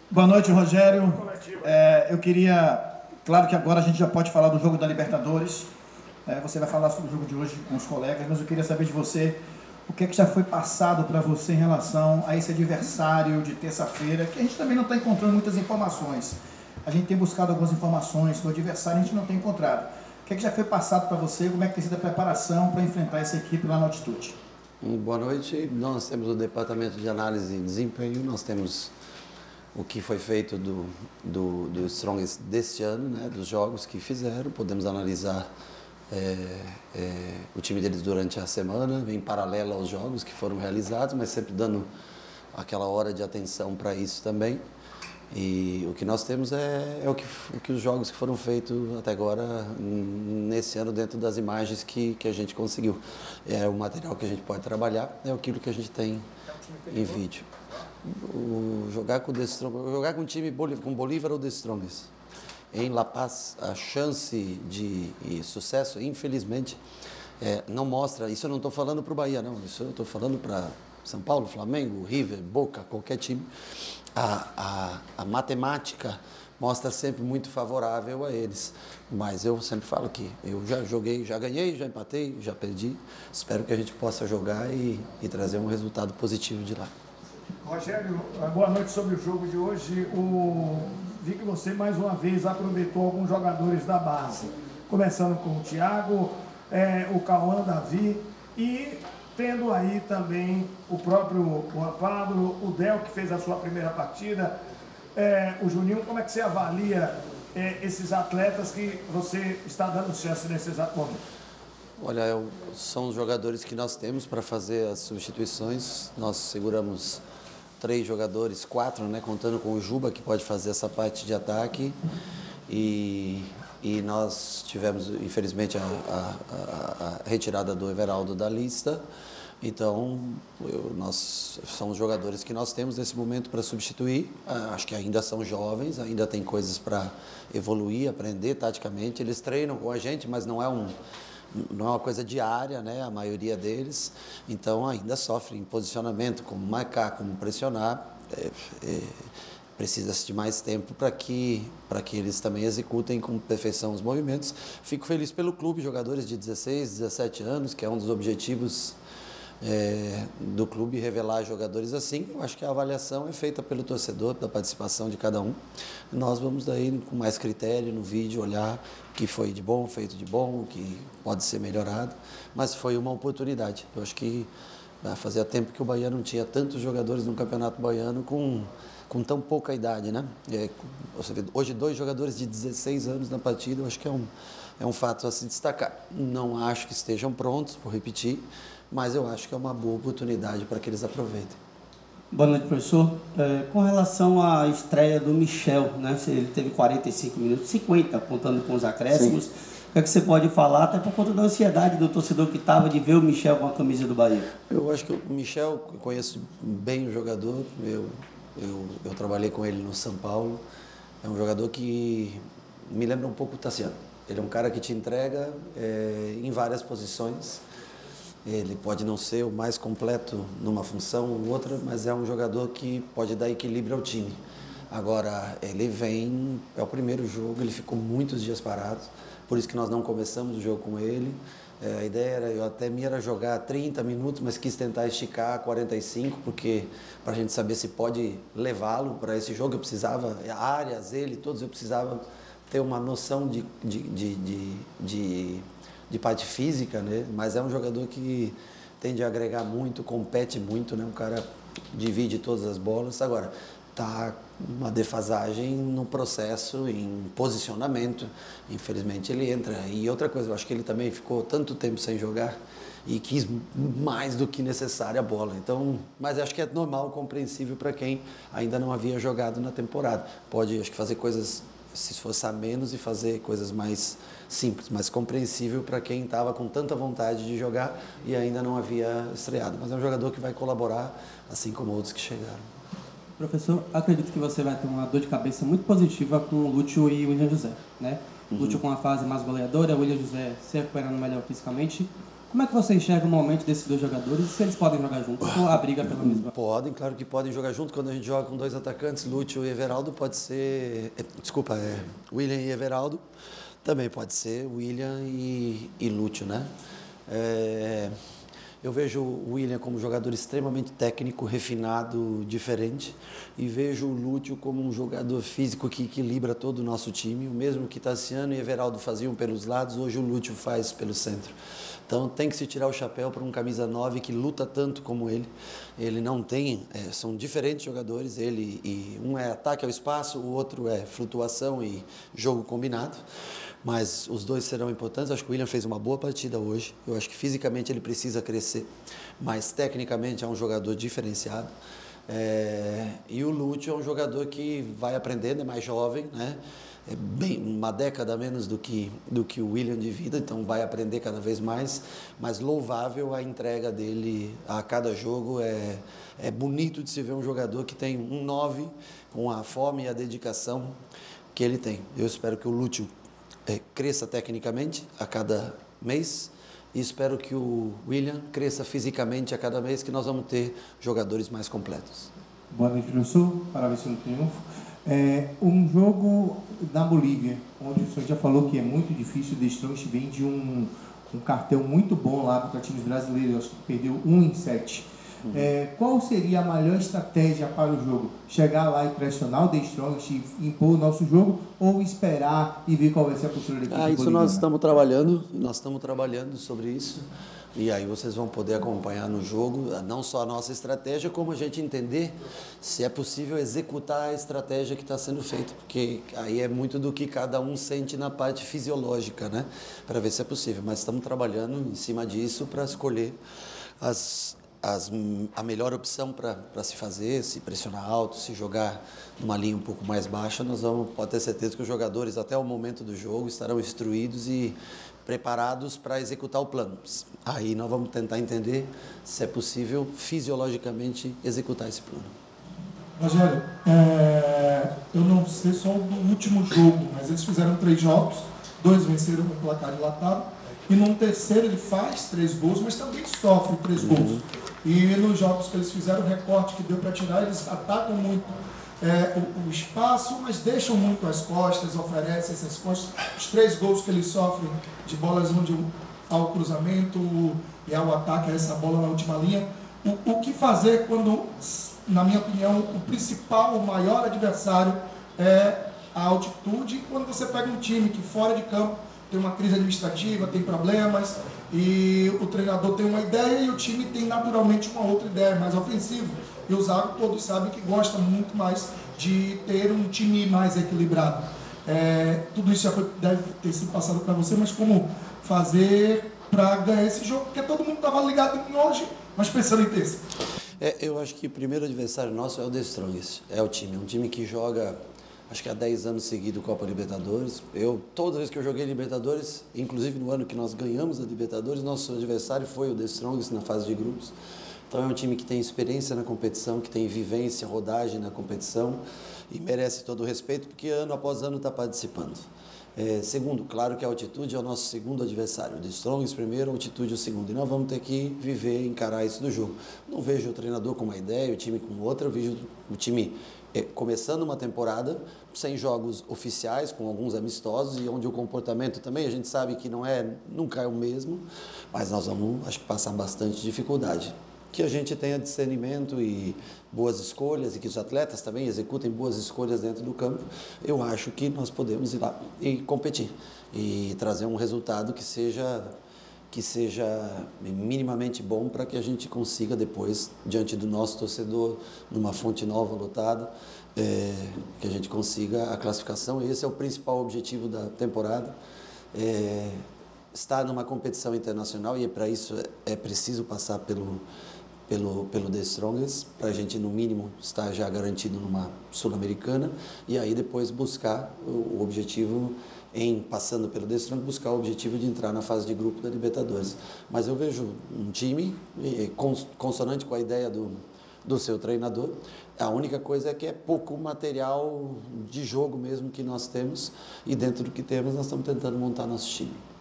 Boa noite, Rogério. Eu queria, claro que agora a gente já pode falar do jogo da Libertadores. Você vai falar sobre o jogo de hoje com os colegas, mas eu queria saber de você o que é que já foi passado para você em relação a esse adversário de terça-feira, que a gente também não está encontrando muitas informações. A gente tem buscado algumas informações do adversário, a gente não tem encontrado. O que é que já foi passado para você? Como é que tem sido a preparação para enfrentar essa equipe lá na altitude? Boa noite. Nós temos o departamento de análise e desempenho, nós temos o que foi feito do Strongest deste ano, né, dos jogos que fizeram. Podemos analisar o time deles durante a semana, em paralelo aos jogos que foram realizados, mas sempre dando aquela hora de atenção para isso também. E o que nós temos é o que os jogos que foram feitos até agora, nesse ano, dentro das imagens que a gente conseguiu. É o material que a gente pode trabalhar, é aquilo que a gente tem em vídeo. Jogar com um time com Bolívar ou The Strongest em La Paz, a chance de sucesso, infelizmente, não mostra. Isso eu não estou falando para o Bahia, não. Isso eu estou falando para São Paulo, Flamengo, River, Boca, qualquer time. A matemática mostra sempre muito favorável a eles. Mas eu sempre falo que eu já joguei, já ganhei, já empatei, já perdi. Espero que a gente possa jogar e trazer um resultado positivo de lá. Rogério, boa noite sobre o jogo de hoje. Vi que você mais uma vez aproveitou alguns jogadores da base, começando com o Thiago, o Cauã, Davi e tendo aí também o próprio Juan Pablo, o Del, que fez a sua primeira partida, o Juninho. Como é que você avalia esses atletas que você está dando chance nesse exato momento? Olha, são os jogadores que nós temos para fazer as substituições. Nós seguramos 3 jogadores, 4, né, contando com o Juba, que pode fazer essa parte de ataque. E nós tivemos, infelizmente, a retirada do Everaldo da lista. Então, nós somos jogadores que nós temos nesse momento para substituir. Acho que ainda são jovens, ainda tem coisas para evoluir, aprender taticamente. Eles treinam com a gente, mas não é uma coisa diária, né? A maioria deles. Então, ainda sofrem em posicionamento, como marcar, como pressionar. Precisa-se de mais tempo para que eles também executem com perfeição os movimentos. Fico feliz pelo clube, jogadores de 16, 17 anos, que é um dos objetivos do clube, revelar jogadores assim. Eu acho que a avaliação é feita pelo torcedor, da participação de cada um. Nós vamos daí com mais critério no vídeo olhar o que foi de bom, feito de bom, o que pode ser melhorado, mas foi uma oportunidade. Eu acho que fazia tempo que o Bahia não tinha tantos jogadores no Campeonato Baiano com tão pouca idade, né? Hoje 2 jogadores de 16 anos na partida, eu acho que é um fato a se destacar. Não acho que estejam prontos, vou repetir, mas eu acho que é uma boa oportunidade para que eles aproveitem. Boa noite, professor. Com relação à estreia do Michel, né? Ele teve 45 minutos, 50, contando com os acréscimos. Sim. O que é que você pode falar, até por conta da ansiedade do torcedor que estava de ver o Michel com a camisa do Bahia? Eu acho que o Michel, eu conheço bem o jogador, eu trabalhei com ele no São Paulo. É um jogador que me lembra um pouco o Tassiano. Ele é um cara que te entrega em várias posições. Ele pode não ser o mais completo numa função ou outra, mas é um jogador que pode dar equilíbrio ao time. Agora, ele vem, é o primeiro jogo, ele ficou muitos dias parado, por isso que nós não começamos o jogo com ele. A ideia era jogar 30 minutos, mas quis tentar esticar 45, porque para a gente saber se pode levá-lo para esse jogo, eu precisava, áreas, todos, eu precisava ter uma noção de parte física, né? Mas é um jogador que tende a agregar muito, compete muito, né? Um cara divide todas as bolas. Agora, tá uma defasagem no processo, em posicionamento. Infelizmente ele entra. E outra coisa, eu acho que ele também ficou tanto tempo sem jogar e quis mais do que necessário a bola. Então, mas acho que é normal, compreensível para quem ainda não havia jogado na temporada. Pode, acho que, fazer coisas, se esforçar menos e fazer coisas mais simples, mais compreensível para quem estava com tanta vontade de jogar e ainda não havia estreado. Mas é um jogador que vai colaborar, assim como outros que chegaram. Professor, acredito que você vai ter uma dor de cabeça muito positiva com o Lúcio e o William José, né? Lúcio com a fase mais goleadora, o William José se recuperando melhor fisicamente. Como é que você enxerga o momento desses dois jogadores e se eles podem jogar juntos ou a briga pela mesma? Podem, claro que podem jogar junto. Quando a gente joga com dois atacantes, Lúcio e Everaldo, pode ser... William e Everaldo. Também pode ser William e Lúcio, né? Eu vejo o William como um jogador extremamente técnico, refinado, diferente. E vejo o Lúcio como um jogador físico que equilibra todo o nosso time. O mesmo que Tassiano e Everaldo faziam pelos lados, hoje o Lúcio faz pelo centro. Então tem que se tirar o chapéu para um camisa 9 que luta tanto como ele. Ele não tem, são diferentes jogadores, um é ataque ao espaço, o outro é flutuação e jogo combinado. Mas os dois serão importantes. Acho que o William fez uma boa partida hoje. Eu acho que fisicamente ele precisa crescer, mas tecnicamente é um jogador diferenciado. E o Lúcio é um jogador que vai aprendendo, é mais jovem, né? É bem uma década a menos do que o William de vida, então vai aprender cada vez mais, mas louvável a entrega dele a cada jogo. É bonito de se ver um jogador que tem um 9 com a fome e a dedicação que ele tem. Eu espero que o Lúcio cresça tecnicamente a cada mês e espero que o William cresça fisicamente a cada mês, que nós vamos ter jogadores mais completos. Boa noite, professor. Parabéns pelo triunfo. Um jogo na Bolívia, onde o senhor já falou que é muito difícil, o The Strongest vem de um cartel muito bom lá para times brasileiros, acho que perdeu 1 em 7. Qual seria a melhor estratégia para o jogo? Chegar lá e pressionar o The Strongest e impor o nosso jogo, ou esperar e ver qual vai ser a postura da equipe boliviana? Isso nós estamos trabalhando sobre isso. E aí vocês vão poder acompanhar no jogo, não só a nossa estratégia, como a gente entender se é possível executar a estratégia que está sendo feita, porque aí é muito do que cada um sente na parte fisiológica, né? Para ver se é possível. Mas estamos trabalhando em cima disso para escolher a melhor opção para se fazer, se pressionar alto, se jogar numa linha um pouco mais baixa. Pode ter certeza que os jogadores, até o momento do jogo, estarão instruídos e preparados para executar o plano. Aí nós vamos tentar entender se é possível fisiologicamente executar esse plano. Rogério, eu não sei só do último jogo, mas eles fizeram 3 jogos, 2 venceram com placar dilatado, e no terceiro ele faz 3 gols, mas também sofre 3 gols. E nos jogos que eles fizeram, o recorte que deu para tirar, eles atacam muito o espaço, mas deixam muito as costas, oferecem essas costas. Os 3 gols que eles sofrem de bolas onde ao cruzamento e ao ataque a essa bola na última linha. O que fazer quando, na minha opinião, o principal, o maior adversário é a altitude, quando você pega um time que fora de campo tem uma crise administrativa, tem problemas, e o treinador tem uma ideia e o time tem naturalmente uma outra ideia, mais ofensiva. E o Zago, todos sabem que gosta muito mais de ter um time mais equilibrado. Tudo isso deve ter sido passado para você, mas como fazer para ganhar esse jogo? Porque todo mundo estava ligado em hoje, mas pensando em terça. Eu acho que o primeiro adversário nosso é o The Strongest, é o time. É um time que joga, acho que há 10 anos seguidos, Copa Libertadores. Toda vez que eu joguei Libertadores, inclusive no ano que nós ganhamos a Libertadores, nosso adversário foi o The Strongest na fase de grupos. Então é um time que tem experiência na competição, que tem vivência, rodagem na competição e merece todo o respeito, porque ano após ano está participando. Segundo, claro que a altitude é o nosso segundo adversário. O The Strongest primeiro, a altitude o segundo. E nós vamos ter que viver, encarar isso do jogo. Não vejo o treinador com uma ideia, o time com outra. Eu vejo o time começando uma temporada sem jogos oficiais, com alguns amistosos, e onde o comportamento também, a gente sabe que nunca é o mesmo, mas nós vamos, acho que, passar bastante dificuldade. Que a gente tenha discernimento e boas escolhas e que os atletas também executem boas escolhas dentro do campo, eu acho que nós podemos ir lá e competir e trazer um resultado que seja minimamente bom para que a gente consiga depois, diante do nosso torcedor, numa fonte nova lotada, que a gente consiga a classificação. Esse é o principal objetivo da temporada, estar numa competição internacional, e para isso é preciso passar pelo The Strongest, para a gente, no mínimo, estar já garantido numa Sul-Americana, e aí depois buscar o objetivo, passando pelo The Strongest, buscar o objetivo de entrar na fase de grupo da Libertadores. Mas eu vejo um time consonante com a ideia do seu treinador. A única coisa é que é pouco material de jogo mesmo que nós temos, e dentro do que temos nós estamos tentando montar nosso time.